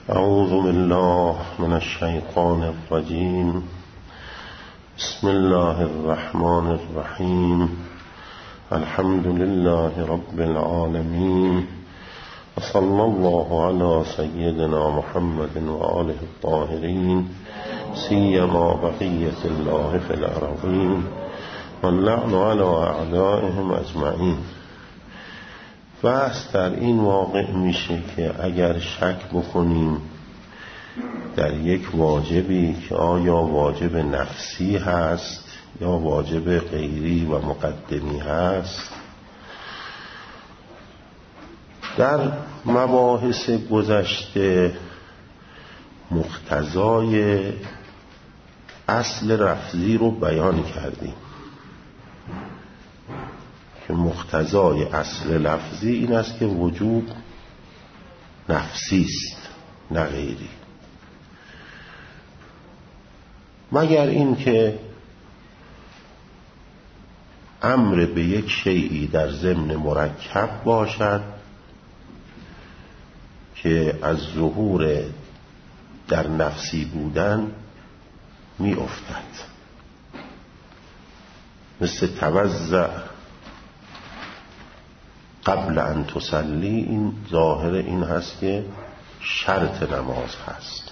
اعوذ بالله من الشیطان الرجیم. بسم الله الرحمن الرحیم. الحمد لله رب العالمین و صلی الله علی سیدنا محمد و آله الطاهرین سیما بقیة الله فی الارضین و اللعن علی اعدائهم اجمعین. بحث در این واقع میشه که اگر شک بکنیم در یک واجبی که آیا واجب نفسی هست یا واجب غیری و مقدمی هست، در مباحث گذشته مقتضای اصل لفظی رو بیان کردیم که مقتضای اصل لفظی این است که وجوب نفسی است نه غیری، مگر این که امر به یک شیئی در ضمن مرکب باشد که از ظهور در نفسی بودن می افتد، مثل توضع قبل ان تصلی. این ظاهر این هست که شرط نماز هست.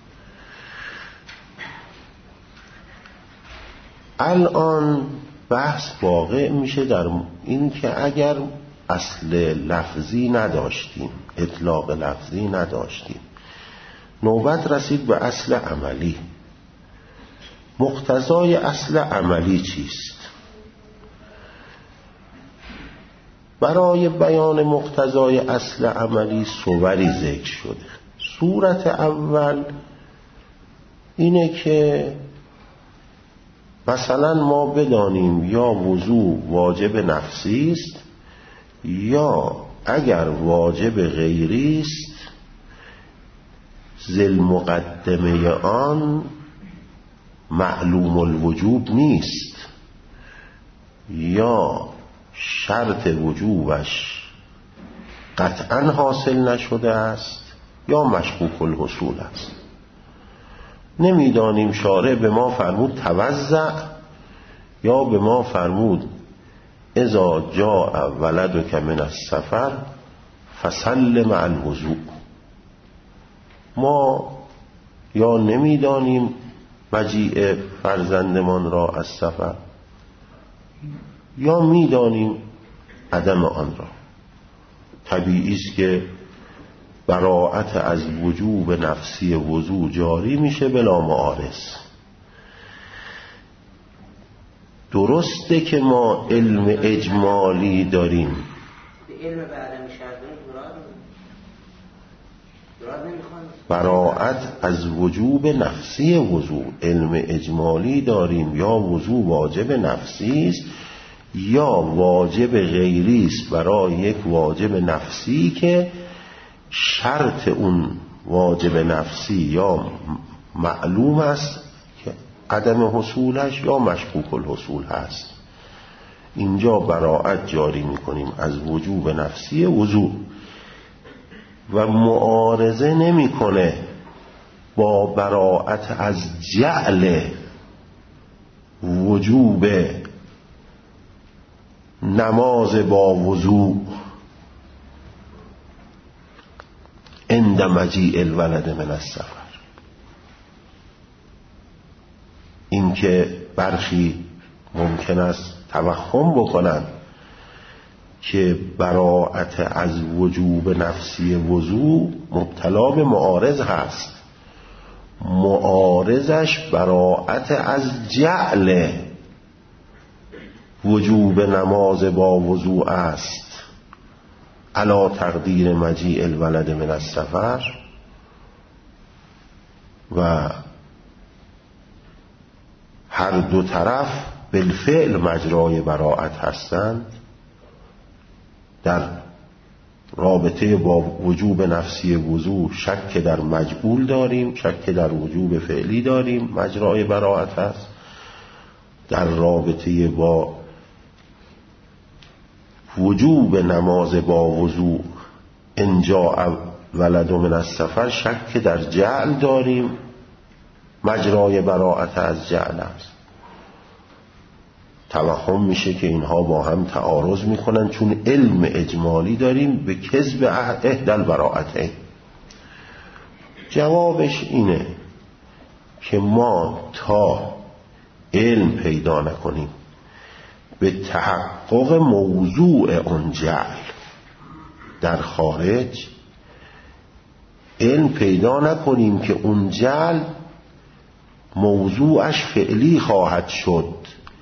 الان بحث واقع میشه در این که اگر اصل لفظی نداشتیم، اطلاق لفظی نداشتیم، نوبت رسید به اصل عملی. مقتضای اصل عملی چیست؟ برای بیان مقتضای اصل عملی صوری ذکر شده. صورت اول اینه که مثلا ما بدانیم یا وضوء واجب نفسی است یا اگر واجب غیری است ذل مقدمه آن معلوم الوجوب نیست یا شرط وجوبش قطعا حاصل نشده است یا مشکوک الحصول است. نمیدانیم شارع به ما فرمود توضع یا به ما فرمود اذا جاء ولدک من السفر فصل مع الوضوء. ما یا نمیدانیم مجیء فرزندمان را از سفر یا میدانیم عدم آن را. طبیعی است که براءت از وجوب نفسی وضوء جاری میشه بلا معارض. درسته که ما علم اجمالی داریم، علم به عدم شرط براءت از وجوب نفسی وضوء علم اجمالی داریم، یا وضوء واجب نفسی است یا واجب غیری است برای یک واجب نفسی که شرط اون واجب نفسی یا معلوم است که عدم حصولش یا مشکوک الحصول هست. اینجا براءت جاری میکنیم از وجوب نفسی وضوء و معارضه نمیکنه با براءت از جعل وجوب نماز با وضوء عند مجیء الولد من السفر. این که برخی ممکن است توهم بکنند که براءت از وجوب نفسی وضوء مبتلا به معارض هست. معارضش براءت از جعل وجوب نماز با وضوء است علی تقدیر مجیء الولد من السفر و هر دو طرف بالفعل مجرای براءت هستند. در رابطه با وجوب نفسی وضوء شک در مجعول داریم، شک در وجوب فعلی داریم، مجرای براءت هست. در رابطه با وجوب نماز با وضوء انجا الولد من السفر شک در جعل داریم، مجرای براءت از جعل است. توهم میشه که اینها با هم تعارض میکنن، چون علم اجمالی داریم به کذب احدی البراءتین. جوابش اینه که ما تا علم پیدا نکنیم به تحقق موضوع اون جعل در خارج، علم پیدا نکنیم که اون جعل موضوعش فعلی خواهد شد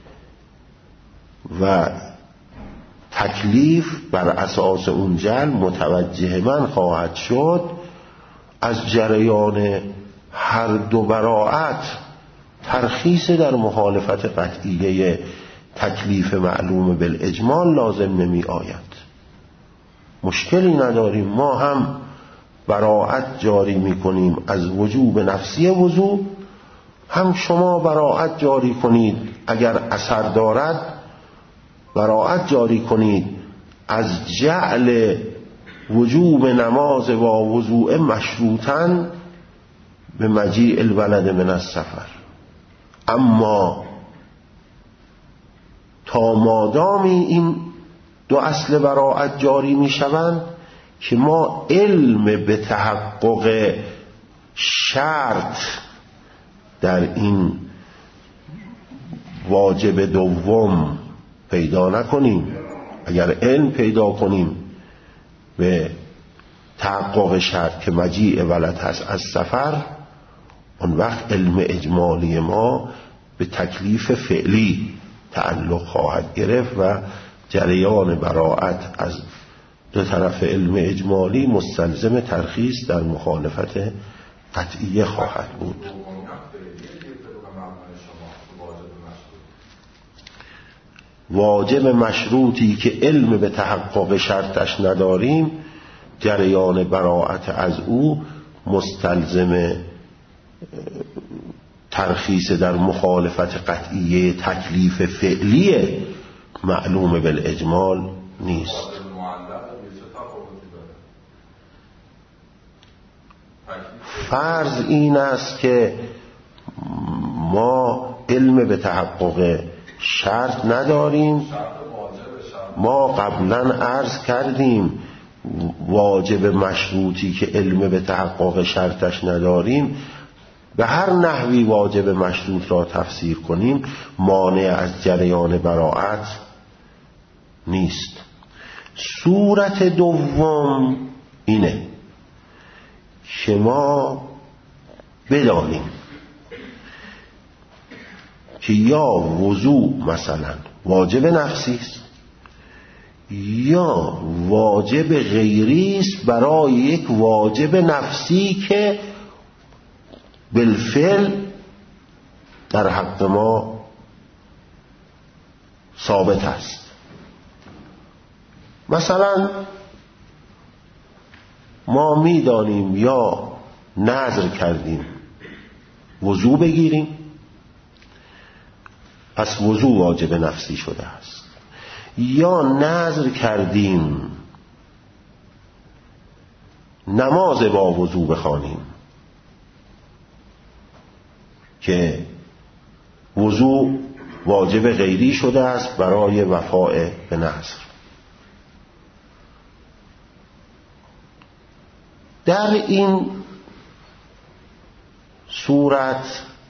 و تکلیف بر اساس اون جعل متوجه من خواهد شد، از جریان هر دو براءت ترخیص در مخالفت قطعیه تکلیف معلوم بالاجمال لازم نمی آید. مشکلی نداریم، ما هم براءت جاری می کنیم از وجوب نفسی وضو، هم شما براءت جاری کنید اگر اثر دارد، براءت جاری کنید از جعل وجوب نماز با وضوء مشروطاً به مجیء الولد من السفر. اما تا مادامی این دو اصل براءت جاری می شوند که ما علم به تحقق شرط در این واجب دوم پیدا نکنیم، اگر علم پیدا کنیم به تحقق شرط که مجیء ولد هست از سفر، اون وقت علم اجمالی ما به تکلیف فعلی تعلق خواهد گرفت و جریان براءت از دو طرف علم اجمالی مستلزم ترخیص در مخالفت قطعیه خواهد بود. واجب مشروطی که علم به تحقق شرطش نداریم، جریان براءت از او مستلزم ترخیص در مخالفت قطعیه تکلیف فعلی معلوم بالاجمال نیست. فرض این است که ما علم به تحقق شرط نداریم. ما قبلا عرض کردیم واجب مشروطی که علم به تحقق شرطش نداریم، به هر نحوی واجب مشروط را تفسیر کنیم مانع از جریان براءت نیست. صورت دوم اینه که ما بدانیم که یا وضوء مثلا واجب نفسی است یا واجب غیری است برای یک واجب نفسی که بالفعل در حق ما ثابت است. مثلا ما میدانیم یا نذر کردیم وضو بگیریم، پس وضو واجب نفسی شده است، یا نذر کردیم نماز با وضو بخوانیم که وضو واجب غیری شده است برای وفاء به نذر. در این صورت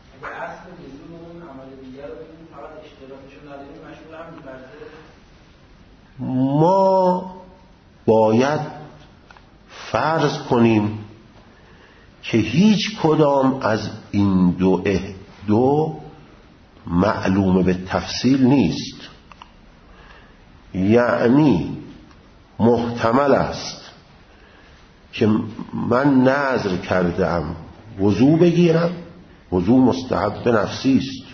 ما باید فرض کنیم که هیچ کدام از این دو معلوم به تفصیل نیست، یعنی محتمل است که من نذر کردم وضو بگیرم، وضو مستحب نفسی است،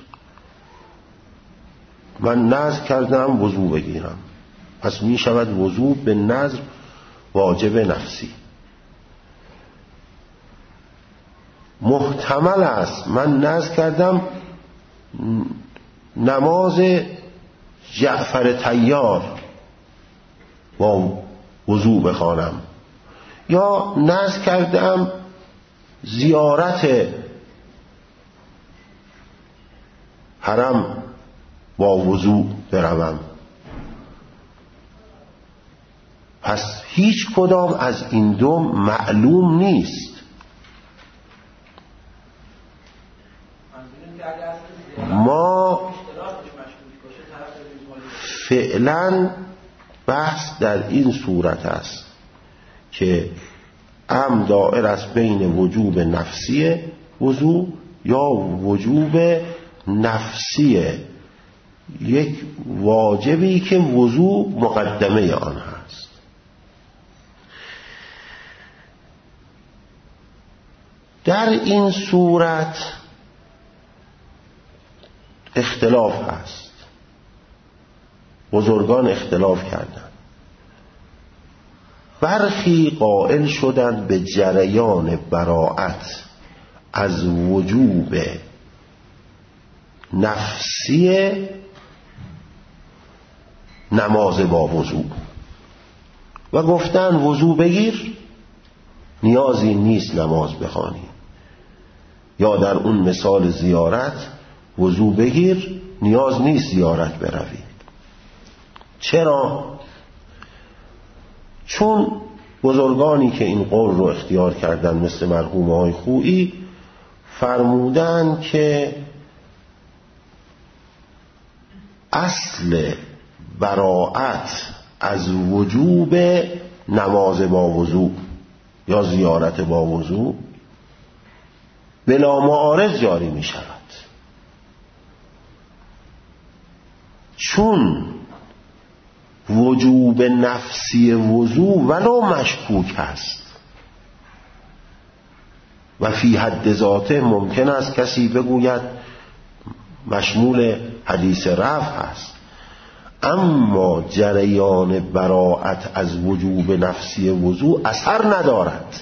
من نذر کردم وضو بگیرم، پس می شود وضو به نذر واجب نفسی. محتمل است من نذر کردم نماز جعفر طیار با وضو بخوانم، یا نذر کردم زیارت حرم با وضو بروم. پس هیچ کدام از این دو معلوم نیست. ما فعلا بحث در این صورت است که دائر است بین وجوب نفسی وضو یا وجوب نفسی یک واجبی که وضو مقدمه آن هست. در این صورت اختلاف هست. بزرگان اختلاف کردند. برخی قائل شدند به جریان براءت از وجوب نفسی نماز با وضو و گفتن وضو بگیر، نیازی نیست نماز بخوانی. یا در اون مثال زیارت وضو بگیر، نیاز نیست زیارت بروی. چرا؟ چون بزرگانی که این قول رو اختیار کردن مثل مرحوم آقای خویی فرمودن که اصل براءت از وجوب نماز با وضو یا زیارت با وضو بلا معارض جاری می شود، چون وجوب نفسی وضو ولو مشکوک است و فی حد ذاته ممکن است کسی بگوید مشمول حدیث رفع است، اما جریان براءت از وجوب نفسی وضو اثر ندارد.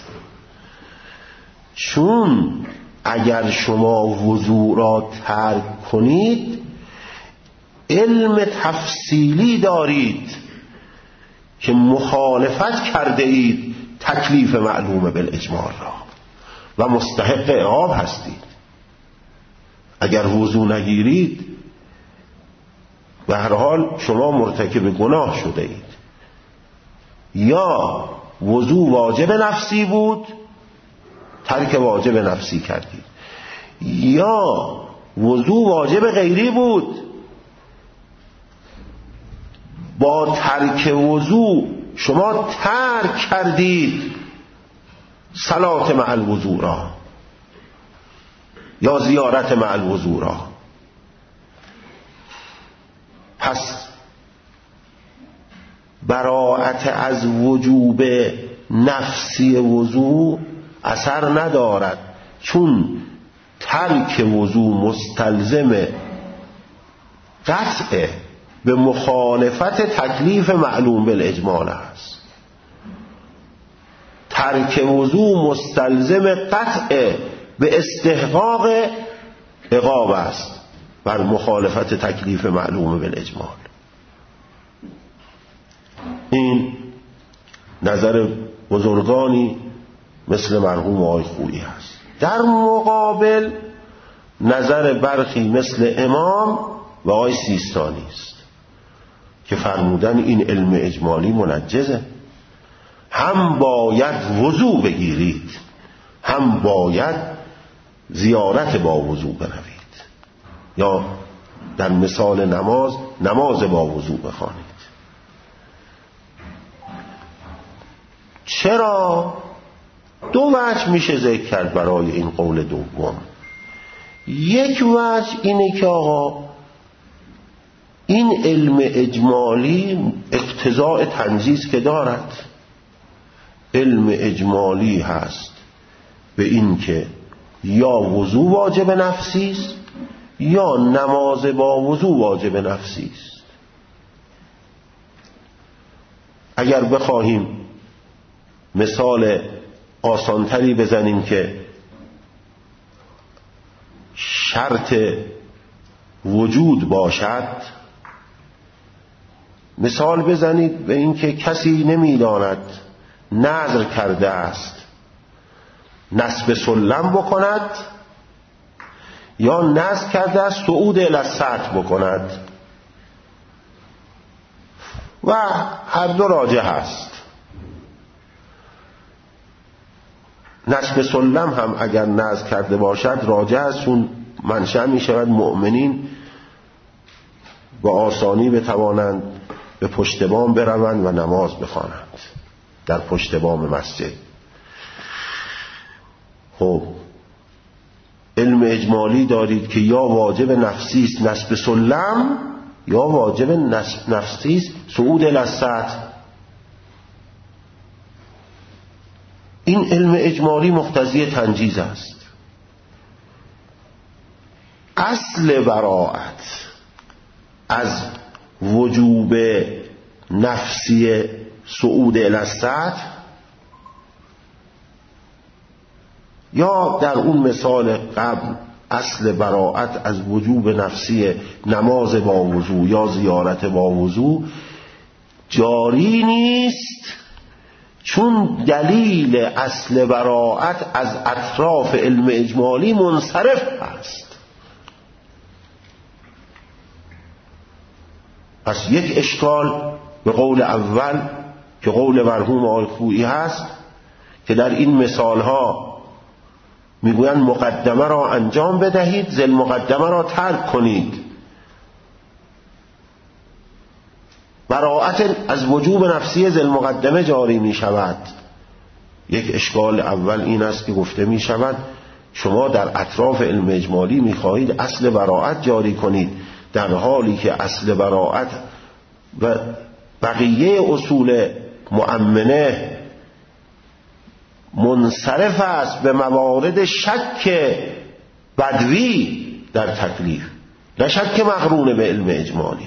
چون اگر شما وضو را ترک کنید علم تفصیلی دارید که مخالفت کرده اید تکلیف معلوم بالاجمال را و مستحق عقاب هستید. اگر وضو نگیرید به هر حال شما مرتکب گناه شده اید. یا وضو واجب نفسی بود، ترک واجب نفسی کردید، یا وضو واجب غیری بود، با ترک وضو شما ترک کردید صلات مع الوضو را یا زیارت مع الوضو را. پس براءت از وجوب نفسی وضو اثر ندارد، چون ترک وضو مستلزم قطع به مخالفت تکلیف معلوم بالاجمال است. ترک وضو مستلزم قطع به استحقاق عقاب است بر مخالفت تکلیف معلوم بالاجمال. این نظر بزرگانی مثل مرحوم آقای خویی است. در مقابل نظر برخی مثل امام و آقای سیستانی است که فرمودن این علم اجمالی منجزه، هم باید وضو بگیرید هم باید زیارت با وضو بروید، یا در مثال نماز با وضو بخوانید. چرا؟ دو وجه میشه ذکر کرد برای این قول دوم. یک وجه اینه که آقا این علم اجمالی اقتضاء تنجیز که دارد. علم اجمالی هست به این که یا وضو واجب نفسی است یا نماز با وضو واجب نفسی است. اگر بخواهیم مثال آسانتری بزنیم که شرط وجود باشد، مثال بزنید به این که کسی نمیداند نذر کرده است نصب سلم بکند یا نذر کرده است صعود الی السطح بکند و هر دو راجح است. نصب سلم هم اگر نذر کرده باشد راجح است، چون منشأ می شود مؤمنین با آسانی بتوانند به پشت بام بروند و نماز بخوانند در پشت بام مسجد. خب علم اجمالی دارید که یا واجب نفسی است نصب سلم یا واجب نفسی است صعود الی السطح. این علم اجمالی مقتضی تنجیز است. اصل براءت از وجوب نفسی صعود الی السطح یا در اون مثال قبل اصل براءت از وجوب نفسی نماز با وضو یا زیارت با وضو جاری نیست، چون دلیل اصل براءت از اطراف علم اجمالی منصرف است. پس یک اشکال به قول اول که قول مرحوم آقای خویی هست که در این مثال ها میگویند مقدمه را انجام بدهید، ذل مقدمه را ترک کنید. براءت از وجوب نفسی ذل مقدمه جاری می شود. یک اشکال اول این است که گفته می شود شما در اطراف علم اجمالی می خواهید اصل براءت جاری کنید، در حالی که اصل براءت و بقیه اصول مؤمنه منصرف است به موارد شک بدوی در تکلیف، نه شک مقرون به علم اجمالی.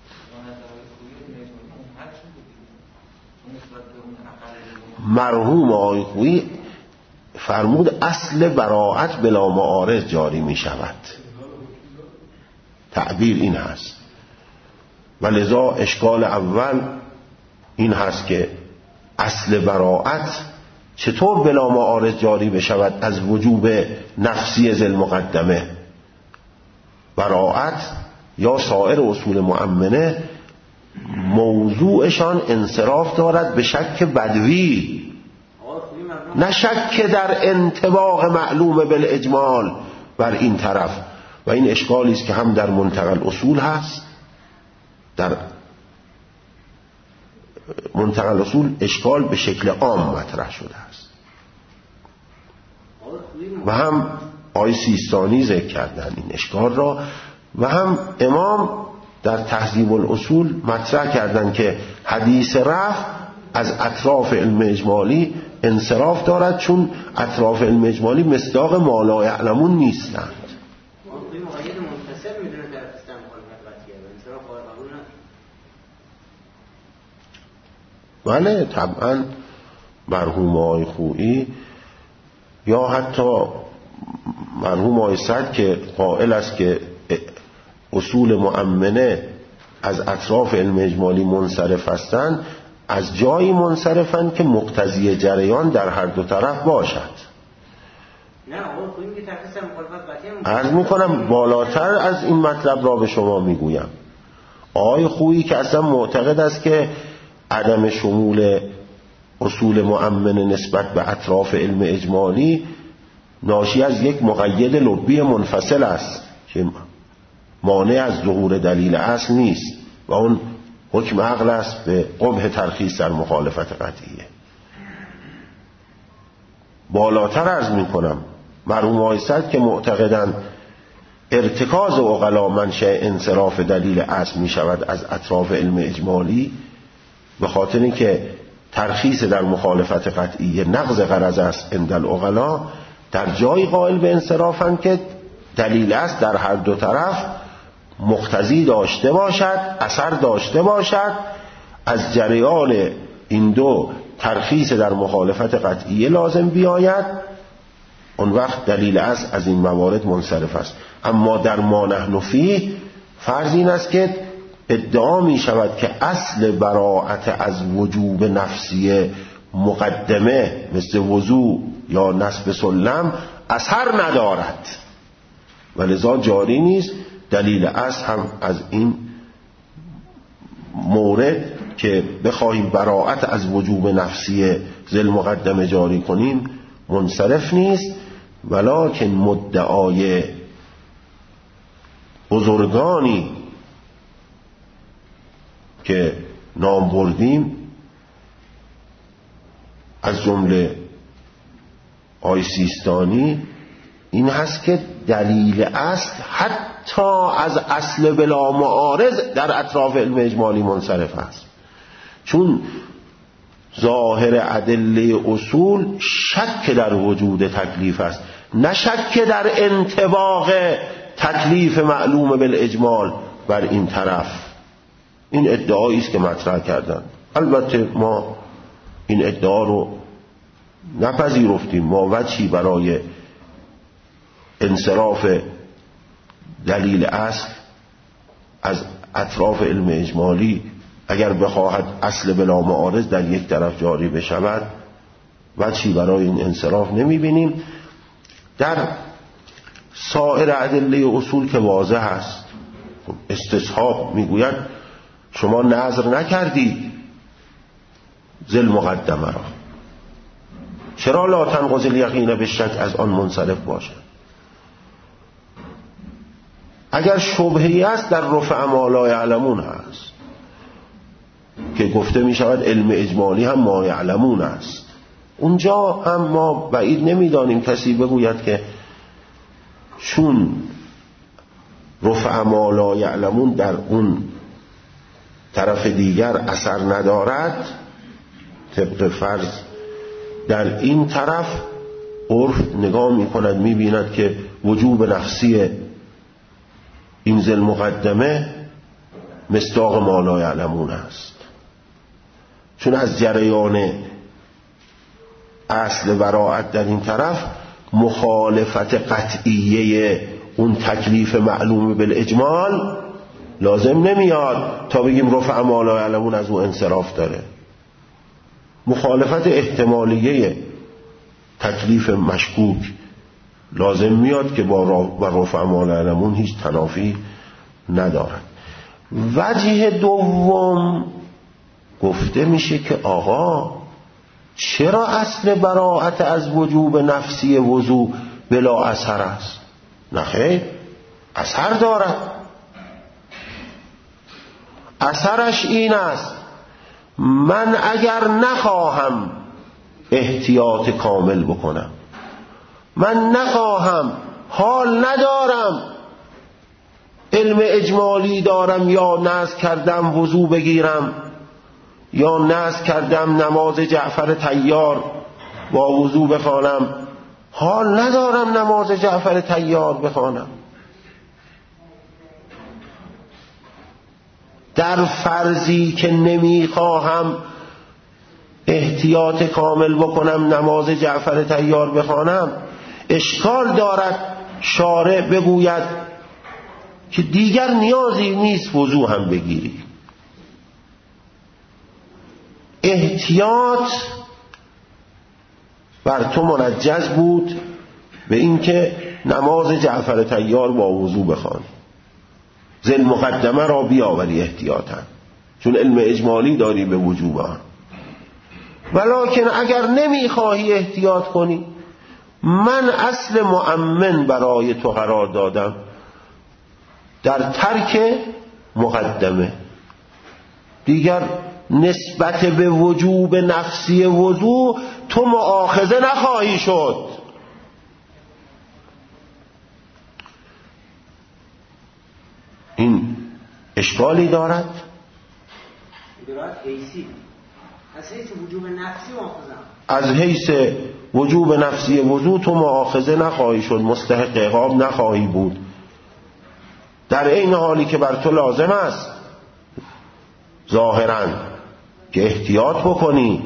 مرحوم آقای خویی فرمود اصل براءت بلا معارض جاری می شود. تعبیر این هست و لذا اشکال اول این هست که اصل براءت چطور بلا معارض جاری بشود از وجوب نفسی ذل مقدمه. براءت یا سایر اصول مؤمنه موضوعشان انصراف دارد به شک بدوی، نه شک در انطباق معلوم بالاجمال بر این طرف. و این اشکالی است که هم در منتقل اصول هست، در منتقل اصول اشکال به شکل عام مطرح شده است و هم آقای سیستانی ذکر کردن این اشکال را و هم امام در تهذیب الاصول مطرح کردن که حدیث رفع از اطراف علم اجمالی انصراف دارد، چون اطراف علم اجمالی مصداق ما لا یعلمون نیستند. بله طبعا مرحوم آقای خویی یا حتی مرحوم آقای سعد که قائل است که اصول مؤمنه از اطراف علم اجمالی منصرف هستند، از جایی منصرفند که مقتضی جریان در هر دو طرف باشد. عرض میکنم بالاتر از این مطلب را به شما میگویم. آقای خویی که اصلا معتقد است که عدم شمول اصول مؤمنه نسبت به اطراف علم اجمالی ناشی از یک مقید لبی منفصل است که مانع از ظهور دلیل اصل نیست و اون حکم عقل است به قبح ترخیص در مخالفت قطعیه. بالاتر عرض میکنم مرحوم آقای سعد که معتقدند ارتکاز عقلا منشأ انصراف دلیل اصل می شود از اطراف علم اجمالی، به خاطر اینکه ترخیص در مخالفت قطعیه نقض غرض است عند العقلا، در جای قائل به انصرافند که دلیل است در هر دو طرف مقتضی داشته باشد، اثر داشته باشد، از جریان این دو ترخیص در مخالفت قطعیه لازم بیاید، اون وقت دلیل است از این موارد منصرف است. اما در ما نحن فیه فرض این است که ادعا می شود که اصل براءت از وجوب نفسی مقدمه مثل وضو یا نصب سلم اثر ندارد و لذا جاری نیست. دلیل اصل هم از این مورد که بخواهیم براءت از وجوب نفسی ذل مقدمه جاری کنیم منصرف نیست، ولکن مدعای بزرگانی که نام بردیم از جمله آقای سیستانی این هست که دلیل اصل حتی از اصل بلا معارض در اطراف علم اجمالی منصرف است، چون ظاهر ادله اصول شک در وجود تکلیف است، نه شک در انطباق تکلیف معلوم بالاجمال بر این طرف. این ادعایی است که مطرح کردن. البته ما این ادعا رو نپذیرفتیم. ما وجهی برای انصراف دلیل اصل از اطراف علم اجمالی اگر بخواهد اصل بلا معارض در یک طرف جاری بشود وجهی برای این انصراف نمی بینیم. در سایر ادله اصول که واضح است، استصحاب میگوید شما نظر نکردی ذل مقدمه را، چرا لا تنقض الیقین بالشک از آن منصرف باشد؟ اگر شبهه‌ای است در رفع ما لا یعلمون است که گفته می شود علم اجمالی هم ما یعلمون است، اونجا هم ما بعید نمیدانیم کسی بگوید که چون رفع ما لا یعلمون در اون طرف دیگر اثر ندارد، طبق فرض در این طرف عرف نگاه می کند می بیند که وجوب نفسی این ذل مقدمه مصداق ما لا یعلمون است، چون از جریان اصل براءت در این طرف مخالفت قطعیه اون تکلیف معلوم بالاجمال لازم نمیاد تا بگیم رفع ما لا یعلمون از اون انصراف داره. مخالفت احتمالیه تکلیف مشکوک لازم میاد که با رفع ما لا یعلمون هیچ تنافی ندارد. وجه دوم گفته میشه که آقا چرا اصل براءت از وجوب نفسی وضو بلا اثر است؟ نخیر، اثر دارد. اثرش این است من اگر نخواهم احتیاط کامل بکنم، من نخواهم، حال ندارم، علم اجمالی دارم یا نذر کردم وضو بگیرم یا نذر کردم نماز جعفر طیار با وضو بخوانم، حال ندارم نماز جعفر طیار بخوانم. در فرضی که نمیخواهم احتیاط کامل بکنم نماز جعفر طیار بخوانم، اشکال دارد شارع بگوید که دیگر نیازی نیست وضو هم بگیری. احتیاط بر تو منجز بود به اینکه نماز جعفر طیار با وضو بخوانی، ذل مقدمه را بیاوری احتیاطاً، چون علم اجمالی داری به وجوب آن. ولکن اگر نمیخواهی احتیاط کنی، من اصل مؤمن برای تو قرار دادم در ترک مقدمه، دیگر نسبت به وجوب نفسی وضو تو مؤاخذه نخواهی شد. این اشکالی دارد؟ از حیث وجوب نفسی وضو تو مؤاخذه نخواهی شد، مستحق عقاب نخواهی بود، در این حالی که بر تو لازم است ظاهراً که احتیاط بکنی،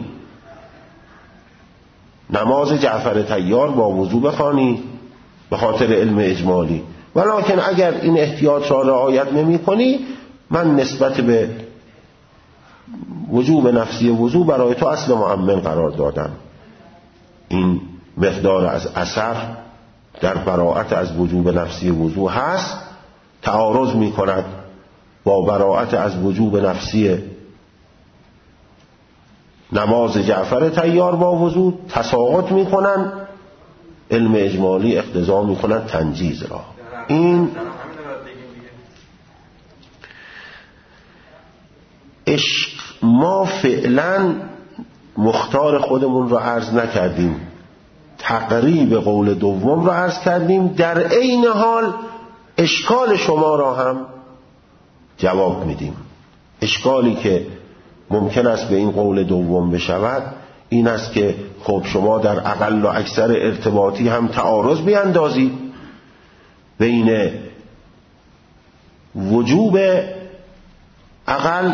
نماز جعفر طیار با وضو بخوانی به خاطر علم اجمالی. ولکن اگر این احتیاط را رعایت نمی کنی، من نسبت به وجوب نفسی وضو برای تو اصل مؤمن قرار دادم. این مقدار از اثر در براءت از وجوب نفسی وضو هست، تعارض می کند با براءت از وجوب نفسی نماز جعفر طیار با وضو، تساقط می کنند، علم اجمالی اقتضا می کند تنجیز را. این عشق ما فعلا مختار خودمون را عرض نکردیم، تقریب قول دوم را عرض کردیم، در عین حال اشکال شما را هم جواب میدیم. اشکالی که ممکن است به این قول دوم بشود این است که خب شما در اقل و اکثر ارتباطی هم تعارض بیندازید بین وجوب اقل،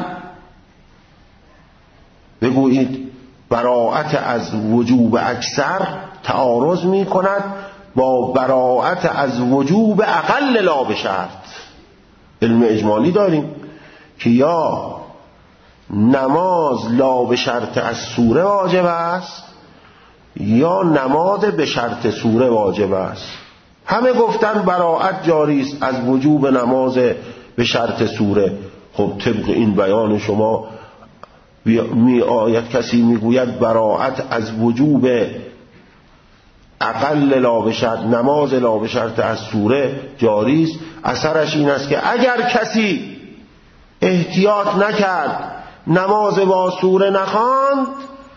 بگویید براءت از وجوب اکثر تعارض می کند با براءت از وجوب اقل لا به شرط. علم اجمالی داریم که یا نماز لا به شرط از سوره واجب است یا نماز به شرط سوره واجب است. همه گفتن براءت جاری است از وجوب نماز به شرط سوره. خب طبق این بیان شما می آید کسی میگوید براءت از وجوب اقل لا به شرط، نماز لا به شرط از سوره جاری است. اثرش این است که اگر کسی احتیاط نکرد نماز با سوره نخواند،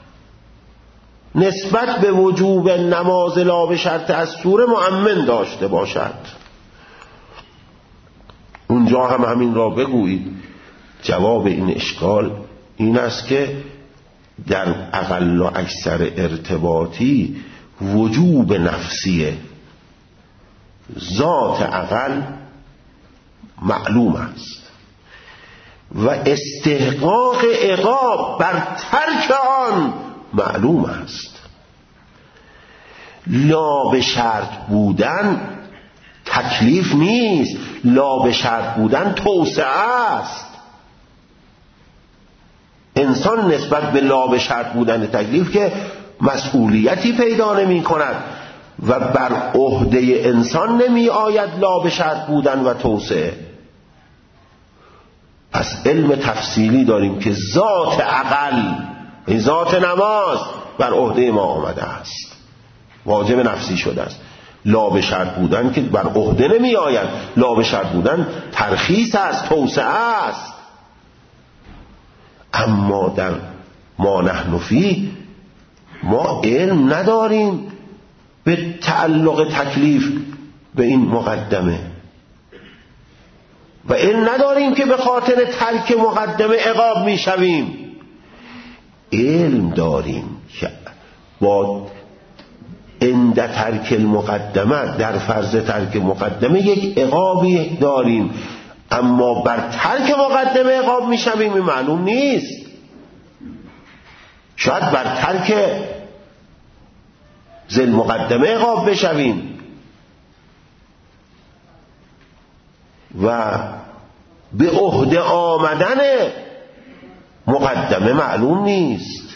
نسبت به وجوب نماز لا به شرط از سوره مؤمن داشته باشد. اونجا هم همین را بگویید. جواب این اشکال این است که در اقل و اکثر ارتباطی وجوب نفسی ذات اقل معلوم است و استحقاق عقاب بر ترک آن معلوم است. لا به شرط بودن تکلیف نیست، لا به شرط بودن توسعه است. انسان نسبت به لا به شرط بودن تکلیف که مسئولیتی پیدا نمی کند و بر عهده انسان نمی آید لا به شرط بودن و توسعه. پس علم تفصیلی داریم که ذات اقل، این ذات نماز بر عهده ما آمده است، واجب نفسی شده است. لا به شرط بودن که بر عهده نمی آید، لا به شرط بودن ترخیص است، توسعه است. اما در ما نحن فی ما علم نداریم به تعلق تکلیف به این مقدمه و علم نداریم که به خاطر ترک مقدمه عقاب می شویم. علم داریم که با عند ترک المقدمه، در فرض ترک مقدمه یک عقابی داریم، اما بر ترک مقدمه عقاب می شویم این معلوم نیست. شاید بر ترک ذل مقدمه عقاب بشویم و به عهده آمدن مقدمه معلوم نیست.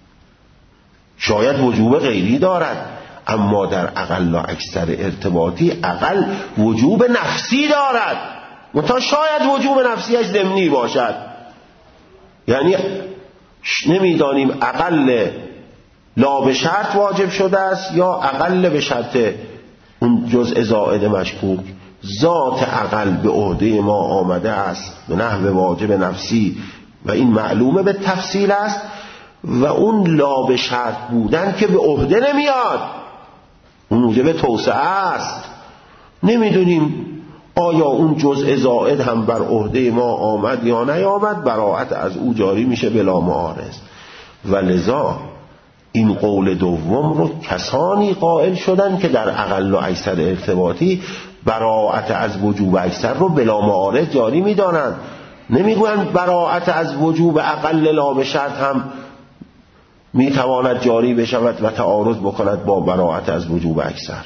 شاید وجوب غیری دارد، اما در اقل و اکثر ارتباطی اقل وجوب نفسی دارد، منتها شاید وجوب نفسیش ضمنی باشد. یعنی نمیدانیم اقل لا به شرط واجب شده است یا اقل به شرط اون جزء زائد مشکوک. ذات اقل به عهده ما آمده است به نحو واجب نفسی و این معلومه به تفصیل است، و اون لا به شرط بودن که به عهده نمیاد، اون موجب توسعه است. نمیدونیم آیا اون جزء زائد هم بر عهده ما آمد یا نیامد، براءت از او جاری میشه بلا معارض. و لذا این قول دوم رو کسانی قائل شدن که در اقل و اکثر ارتباطی براءت از وجوب اکثر رو بلا معارض جاری میدانند. نمیگویند براءت از وجوب اقل لا به شرط هم میتواند جاری بشود و تعارض بکند با براءت از وجوب اکثر.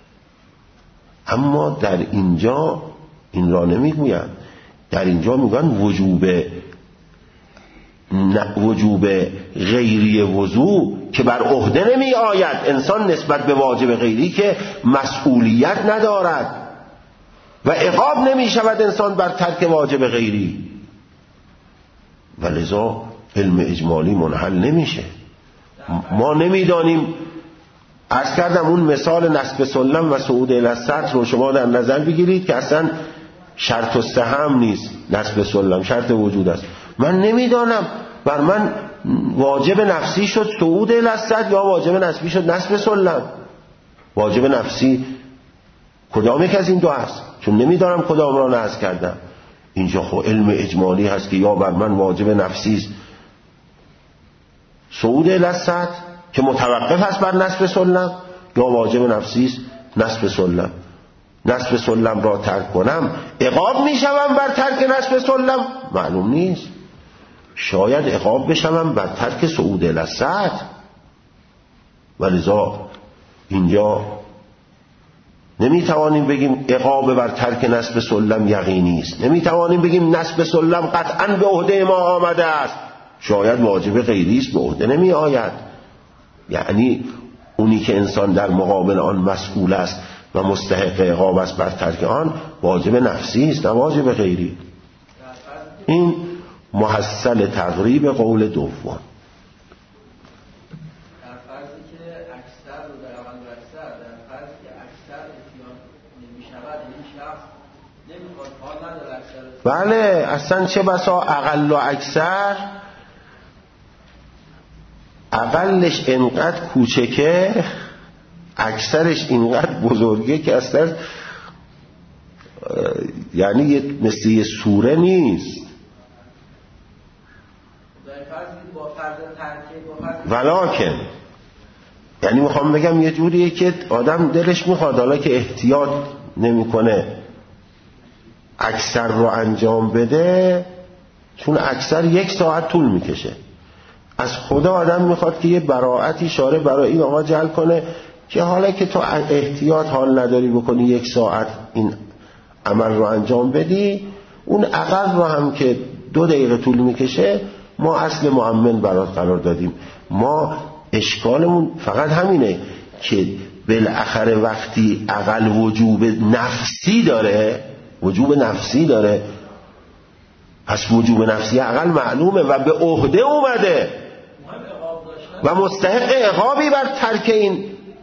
اما در اینجا این را نمیگویند. در اینجا میگن وجوب وجوب غیری وضو که بر عهده نمی آید. انسان نسبت به واجب غیری که مسئولیت ندارد و عقاب نمی شود انسان بر ترک واجب غیری، و لذا علم اجمالی منحل نمیشه. ما نمیدانیم. عرض کردم اون مثال نصب سلم و صعود الی السطح رو شما در نظر بگیرید که اصلا شرط الصحه نیست. نصب سلم شرط وجود است. من نمیدانم بر من واجب نفسی شد صعود الی السطح یا واجب نسبی شد نصب سلم. واجب نفسی کدام یک از این دو است؟ چون نمیدانم کدام را نصب کردم. اینجا خب علم اجمالی هست که یا بر من واجب نفسی است صعود الی السطح که متوقف است بر نصب سلم، یا واجب نفسی است نصب سلم. نصب سلم را ترک کنم عقاب میشوم بر ترک نصب سلم؟ معلوم نیست. شاید عقاب بشوم بر ترک صعود الی السطح. ولذا اینجا نمیتوانیم بگیم عقاب بر ترک نصب سلم یقینی است. نمیتوانیم بگیم نصب سلم قطعا به عهده ما آمده است. شاید واجب غیری است به عهده نمی آید. یعنی اونی که انسان در مقابل آن مسئول است و مستحق عقاب است بر ترک آن واجب نفسی است نه واجب غیری. این محصل تقریب قول دوم. بله اصلا چه بسا اقل و اکثر، اقلش انقدر کوچکه اکثرش اینقدر بزرگه که اصلا یعنی مثل یه سوره نیست. ولیکن یعنی میخوام بگم یه جوریه که آدم دلش میخواد حالا که احتیاط نمیکنه اکثر رو انجام بده، چون اکثر 1 ساعت طول میکشه. از خدا آدم میخواد که یه براعتی شاره برای این آقا جلب کنه که حالا که تو احتیاط حال نداری بکنی 1 ساعت این عمل رو انجام بدی، اون اقل رو هم که 2 دقیقه طول میکشه ما اصل مؤمن برات قرار دادیم. ما اشکالمون فقط همینه که بالاخره وقتی اقل وجوب نفسی داره پس وجوب نفسی اقل معلومه و به عهده اومده و مستحق عقابی بر ترک این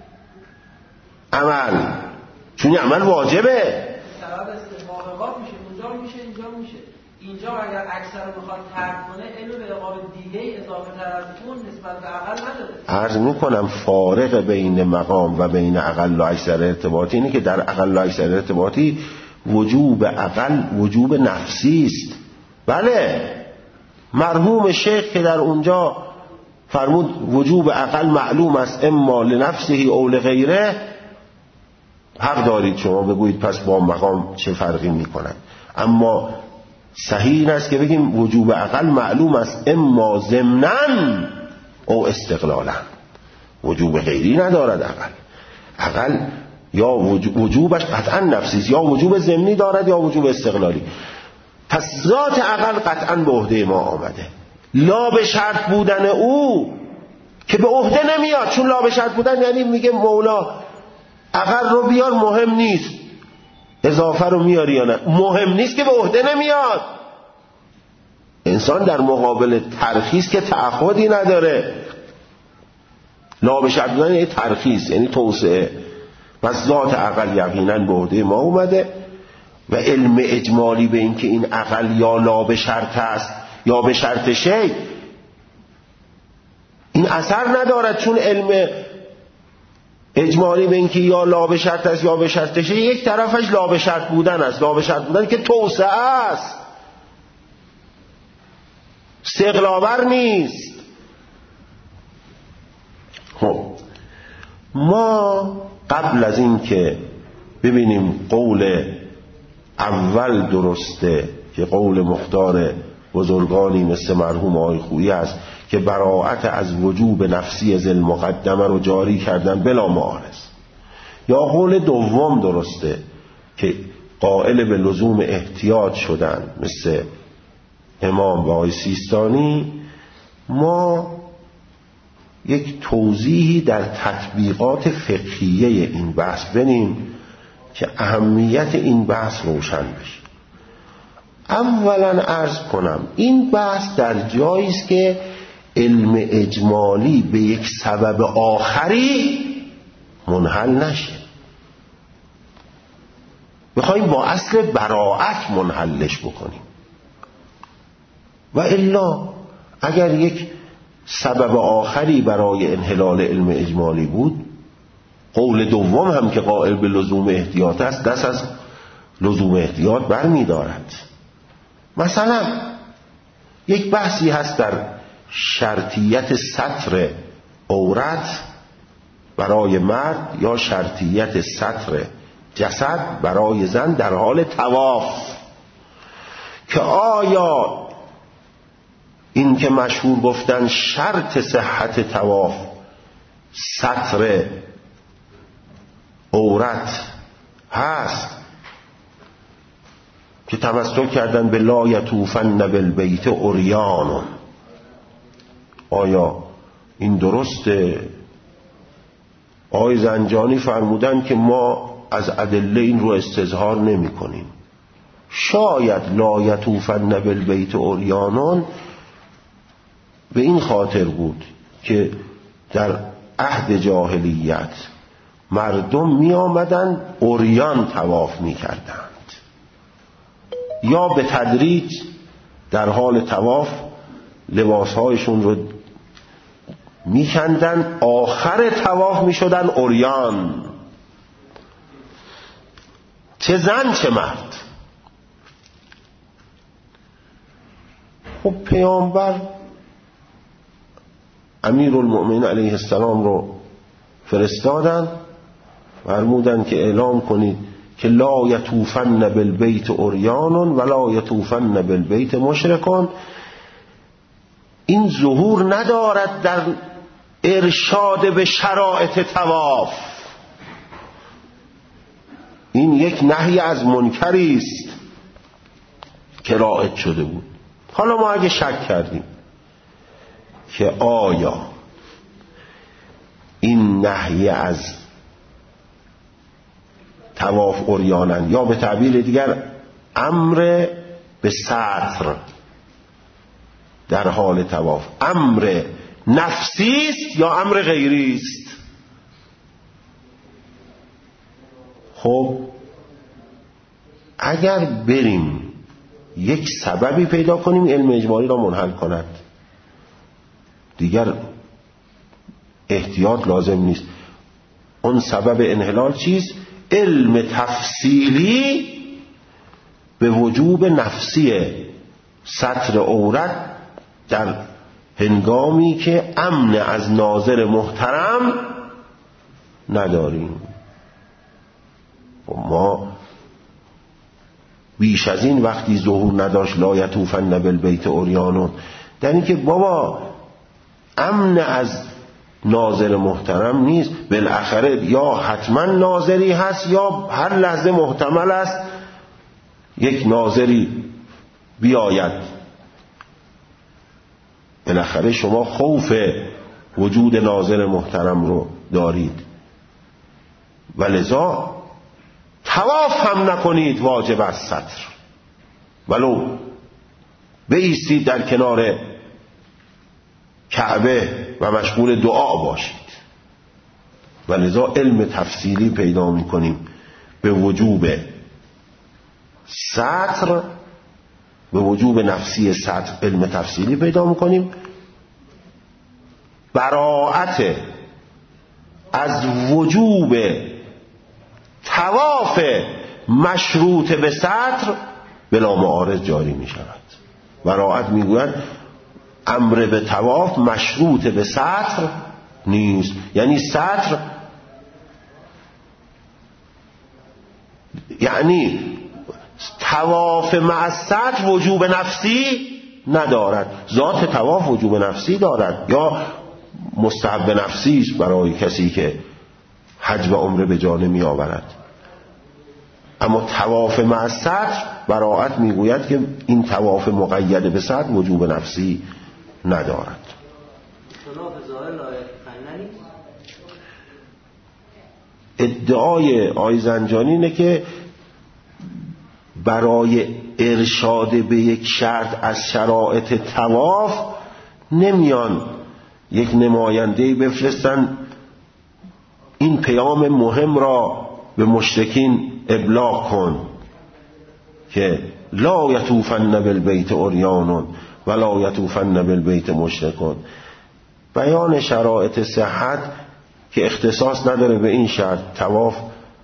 عمل، چون این عمل واجبه. سبب استحقاق عقاب میشه اونجا میشه اینجا میشه. اینجا اگر اکثر رو بخواد ترک کنه علم به عقاب دیگه اضافه تر از اون نسبت به اقل نداره. عرض میکنم فارق بین مقام و بین اقل و اکثر ارتباطی اینه که در اقل و اکثر ارتباطی وجوب اقل وجوب نفسی است. بله مرحوم شیخ که در اونجا فرمود وجوب اقل معلوم است اما لنفسه او لغیره، حق دارید شما بگویید پس با مقام چه فرقی میکنن، اما صحیح این است که بگیم وجوب اقل معلوم است اما ضمناً او استقلالا. وجوب غیری ندارد اقل یا وجوبش قطعا نفسی است، یا وجوب ضمنی دارد یا وجوب استقلالی. پس ذات اقل قطعا به عهده ما آمده. لا به شرط بودن او که به عهده نمیاد، چون لا به شرط بودن یعنی میگه مولا اقل رو بیار مهم نیست، اضافه رو میاری یا نه مهم نیست که به عهده نمیاد. انسان در مقابل ترخیص که تعهدی نداره. لا به شرط بودن یعنی ترخیص یعنی توسعه. پس ذات اقل یقینا به عهده ما اومده و علم اجمالی به این که این اقل یا لا به شرط است یا به شرط شی این اثر ندارد، چون علم اجمالی به این که یا لا به شرط است یا به شرط شی یک طرفش لا به شرط بودن است. لا به شرط بودن که توسعه است، استقلاور نیست. خب ما قبل از این که ببینیم قول اول درسته که قول مختار بزرگانی مثل مرحوم آقای خویی است که براءت از وجوب نفسی ذی المقدمه رو جاری کردن بلا معارض، یا قول دوم درسته که قائل به لزوم احتیاط شدن مثل امام و آقای سیستانی ما یک توضیحی در تطبیقات فقهیه این بحث بدیم که اهمیت این بحث روشن بشه. اولا عرض کنم این بحث در جایی است که علم اجمالی به یک سبب آخری منحل نشه. بخوایم با اصل براءت منحلش بکنیم، و الا اگر یک سبب آخری برای انحلال علم اجمالی بود، قول دوم هم که قائل به لزوم احتیاط است دست از لزوم احتیاط برمی دارد. مثلا یک بحثی هست در شرطیت ستر عورت برای مرد یا شرطیت ستر جسد برای زن در حال طواف، که آیا این که مشهور گفتن شرط صحت طواف ستر عورت هست که تمسک کردن به لا یطوفن بالبیت عریان، آیا این درسته؟ آقای زنجانی فرمودن که ما از ادله این رو استظهار نمی کنیم. شاید لا یطوفن بالبیت عریان به این خاطر بود که در عهد جاهلیت مردم می آمدن عریان طواف می کردند، یا به تدریج در حال طواف لباسهایشون رو می کندن، آخر طواف می شدن عریان، چه زن چه مرد. خب پیامبر امیرالمؤمنین علیه السلام رو فرستادن، فرمودن که اعلام کنید که لا یطوفن بالبیت عریان ولا یطوفن بالبیت مشرکون. این ظهور ندارد در ارشاد به شرایط طواف، این یک نهی از منکری است که رایج شده بود. حالا ما اگه شک کردیم که آیا این نهی از طواف عریانن یا به تعبیر دیگر امر به ستر در حال طواف امر نفسی است یا امر غیری است؟ خب اگر بریم یک سببی پیدا کنیم علم اجمالی را منحل کند، دیگر احتیاط لازم نیست. اون سبب انحلال چیست؟ علم تفصیلی به وجوب نفسی ستر عورت در هنگامی که امن از ناظر محترم نداریم. ما بیش از این وقتی ظهور نداشت لا یطوفن بالبیت عریان، در این که بابا امن از ناظر محترم نیست، بالاخره یا حتما ناظری هست یا هر لحظه محتمل است یک ناظری بیاید. بالاخره شما خوف وجود ناظر محترم رو دارید، ولذا طواف هم نکنید واجب از ستر، ولو بایستید در کنار کعبه و مشغول دعا باشید. ولذا علم تفصیلی پیدا می‌کنیم به وجوب ستر، به وجوب نفسی ستر علم تفصیلی پیدا می‌کنیم. براءت از وجوب طواف مشروط به ستر بلا معارض جاری می شود. براءت می گوید امر به طواف مشروط به ستر نیست، یعنی ستر یعنی طواف مع ستر وجوب نفسی ندارد. ذات طواف وجوب نفسی دارد یا مستحب نفسی است برای کسی که حج و عمره به جا نمی آورد، اما طواف مع ستر براءت میگوید که این طواف مقید به ستر وجوب نفسی ندارد. ادعای آقای زنجانی اینه که برای ارشاد به یک شرط از شرایط طواف نمیان یک نماینده‌ای بفرستن این پیام مهم را به مشرکین ابلاغ کن که لا یطوفن بالبیت عریان ولا یطوفن بالبیت مشرکون. بیان شرایط صحت که اختصاص نداره به این شرط، طواف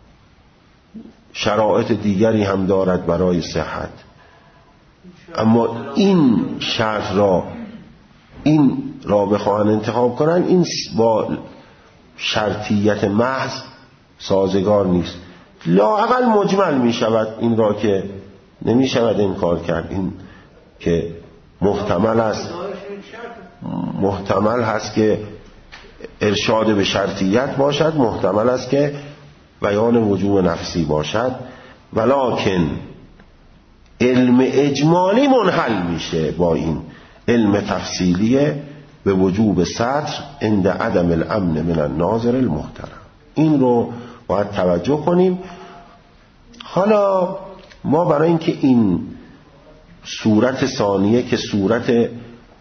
شرایط دیگری هم دارد برای صحت، اما این شرط را بخواهن انتخاب کنن، این با شرطیت محض سازگار نیست. لااقل مجمل می شود این را که نمی شود انکار کرد، این که محتمل هست که ارشاد به شرطیت باشد، محتمل است که بیان وجوب نفسی باشد، ولکن علم اجمالی منحل میشه با این علم تفصیلیه به وجوب ستر عند عدم الامن من الناظر المحترم. این رو باید توجه کنیم. حالا ما برای اینکه این صورت ثانیه که صورت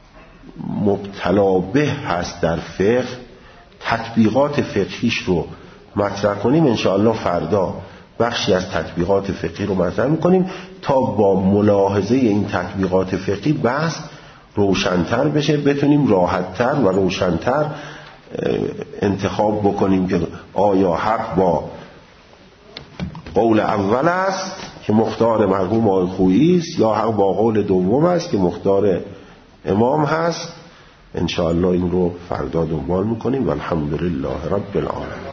مبتلا به هست در فقه، تطبیقات فقهیش رو مطرح کنیم، انشاءالله فردا بخشی از تطبیقات فقهی رو مطرح میکنیم تا با ملاحظه این تطبیقات فقهی بحث روشن‌تر بشه، بتونیم راحت‌تر و روشن‌تر انتخاب بکنیم که آیا حق با قول اول است که مختار مرحوم آقای خویی است یا حق با قول دوم است که مختار امام هست. انشاءالله این رو فردا دنبال میکنیم و الحمدلله رب العالمین.